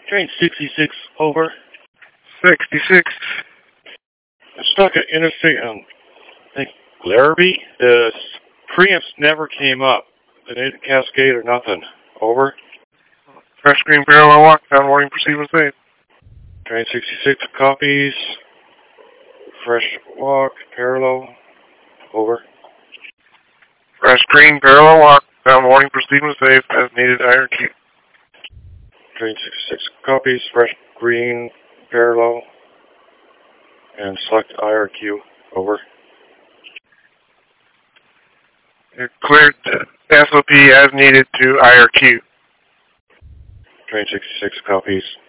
Train 66, over. 66. I'm stuck at Interstate, I think, Larrabee. The preamps never came up. They didn't cascade or nothing. Over. Fresh green parallel walk, down warning, proceed with safe. Train 66 copies. Fresh walk, parallel. Over. Fresh green parallel walk, down warning, proceed with safe, as needed, IRQ. Train 66 copies, fresh green, parallel, and select IRQ. Over. You're cleared SOP as needed to IRQ. Train 66 copies.